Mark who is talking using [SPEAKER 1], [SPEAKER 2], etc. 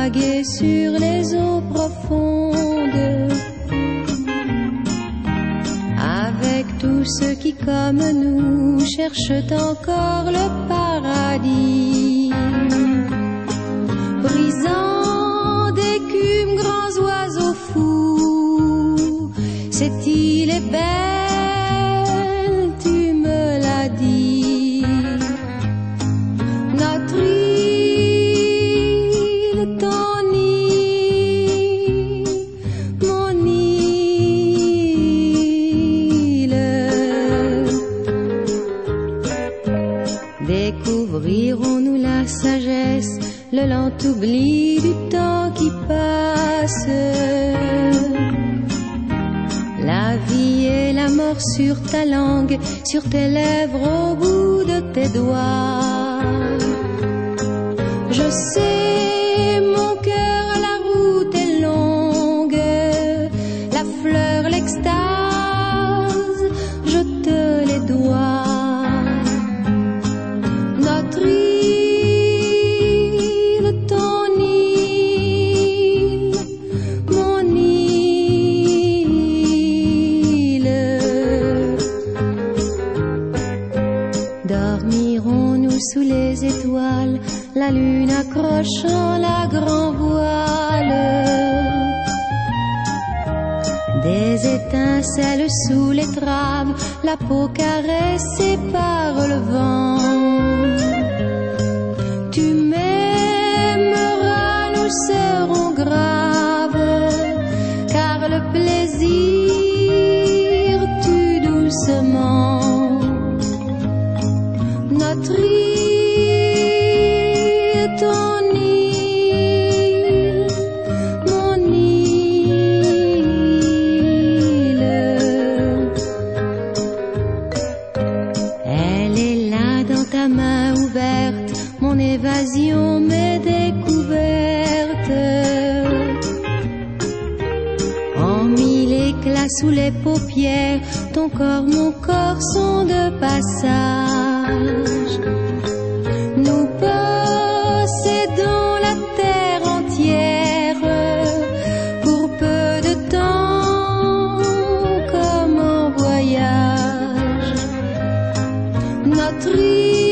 [SPEAKER 1] vaguer sur les eaux profondes, avec tous ceux qui, comme nous, cherchent encore le paradis. Brisant d'écume, grands oiseaux fous, cette île est belle, tu me l'as dit. Notre île, ton île, mon île. Découvrirons-nous la sagesse, le lent oubli du temps qui passe, la vie et la mort sur ta langue, sur tes lèvres, au bout de tes doigts. Je sais, mon cœur, la route est longue, la fleur, l'extase, je te les dois. Notre île, ton île, mon île. Dormirons-nous sous les étoiles, la lune accrochant la grand voile, des étincelles sous les traves, la peau caressée par le vent. Tu m'aimeras, nous serons graves, car le plaisir tue doucement. Notre île, ton île, mon île. Elle est là dans ta main ouverte, mon évasion, mes découvertes. En mille éclats sous les paupières, ton corps, mon corps sont de passage. Nous possédons la terre entière pour peu de temps, comme en voyage. Notre île,